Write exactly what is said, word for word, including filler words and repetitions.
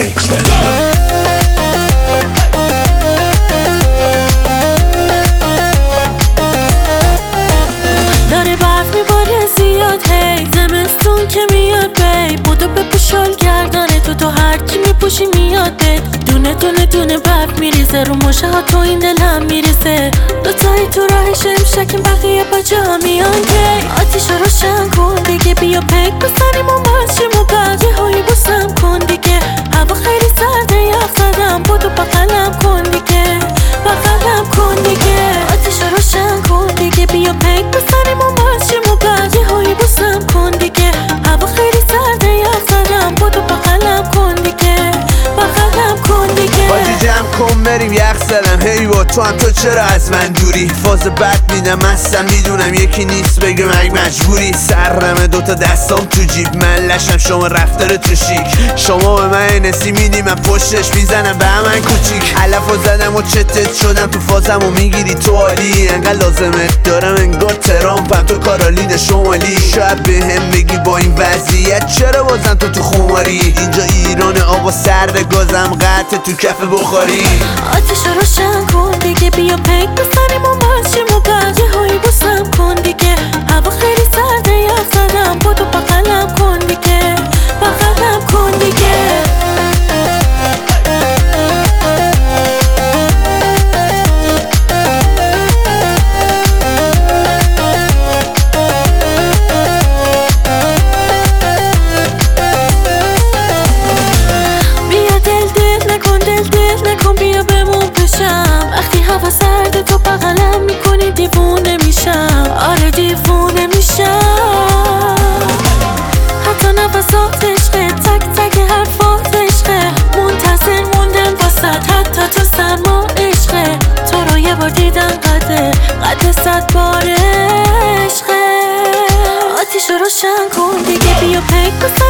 داره برف میباره زیاد هی زمستون که میاد بی بودو بپوشال گردنه تو تو هرچی میپوشی میاد بید دونه دونه دونه برف میریزه رو مشه ها تو این دلم میریزه دوتایی تو راهش امشکیم بقیه با جا میان کی آتیش رو روشن کن دیگه بیا پیک بزنیم و ماشیم و بعد یه هایی بوسم کن دیگه هوا خیلی سرده یخ زدم بودو بغلم کن دیگه بغلم کن دیگه آتیش رو روشن کن دیگه بیا پیک بزنیم و ماشیم و بعد یه هایی بوسم کن دیگه هوا خیلی سرده یخ زدم بودو بغلم کن دیگه بغلم کن دیگه بازی جمع کن بریم یخ زدم هی با تو هم تو چرا از من دوری فاز بد میدم هستم میدونم یکی نیست بگه مگ مجبوری سرمه دوتا دستام تو جیب من لشم شما رفتار تو شیک شما به من نسی میدی من پشتش میزنم به من کوچیک علف و زدم و چتت شدم تو فازم و میگیری تو عالی انقدر لازمت دارم انگار ترامپم تو کارالین شمالی شاید به هم بگی با این وضعیت چرا بازم تو تو خماری اینجا ایران آقا سرد گازم قطع تو کف بخاری آتیش رو روشن کن دیگه بیا پیک بزنیم و ماشیم و بعد یه هایی بوسم کن دیگه هوا خیلی سرده یخ زدم بودو بغلم کن دیگه بغلم کن دیگه بیا دل دل نکن دل دل نکن بیا بمون پیشم وقتی هوا سرده تو بغلم میکنی دیوونه میشم آره دیوونه میشم حتی نفسات عشقه تک تک حرفات عشقه منتظر موندم واسد حتی تو سرما عشقه تو رو یه بار دیدن قده قده صد بار عشقه آتیش رو روشن کن دیگه بیا پیک بزن